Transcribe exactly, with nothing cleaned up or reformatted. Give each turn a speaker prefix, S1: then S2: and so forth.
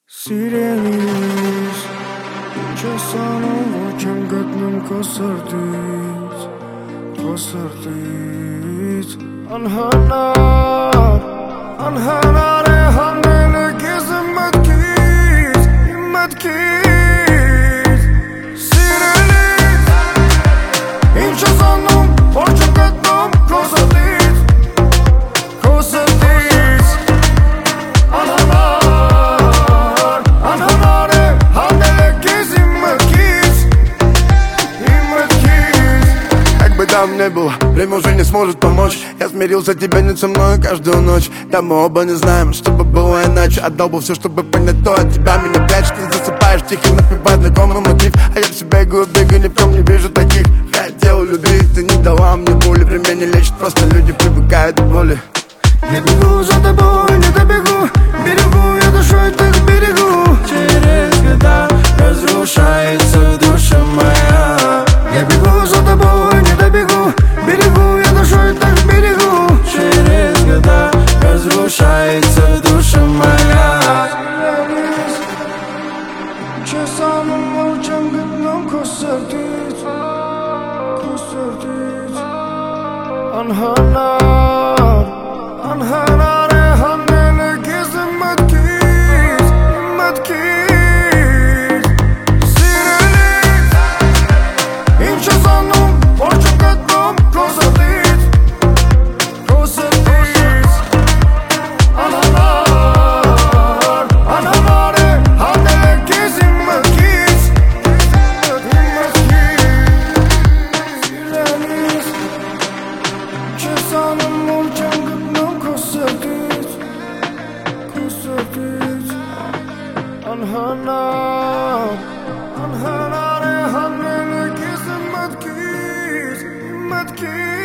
S1: Սիրելիս, չես անում ոչ եմ գտնում քո սրտից, քո սրտից Անհնար, անհնար է հանել քեզ իմ մտքից, իմ մտքից Սիրելիս, ինչ ես անում ոչ եմ գտնում քո սրտից, քո սրտից Անհնար
S2: Там не было, время уже не сможет помочь. Я смирился, тебя нет со мной каждую ночь. Да мы оба не знаем, что бы было иначе. Отдал бы все, чтобы понять то, от тебя меня прячешь. Ты засыпаешь тихо, напевая знакомый мотив. А я все бегаю, бегаю, ни в ком не вижу таких. Хотел любить, ты не дала мне боли. Время не лечит, просто люди привыкают к боли.
S1: Я бегу за тобой, не добегу. Берегу я душой, так берегу. Через года разрушается душа моя. Я бегу за тобой, не добегу. Берегу я душой, так берегу. Через года разрушается душа моя. Часами молчам, гыбном косертиц, косертиц Анханар, анханар е ханнele kez iմ mătkis, iմ mătkis Սիրելիս, ինչ ես անում, որ չեմ գտնում քո սրտից, քո սրտից Անհնար, անհնար է հանելը քեզ իմ մտքից, իմ մտքից Սիրելիս, ինչ ես անում, որ չեմ գտնում քո սրտից, քո սրտից Անհնար, անհնար է հանելը քեզ իմ մտքից, իմ մտքից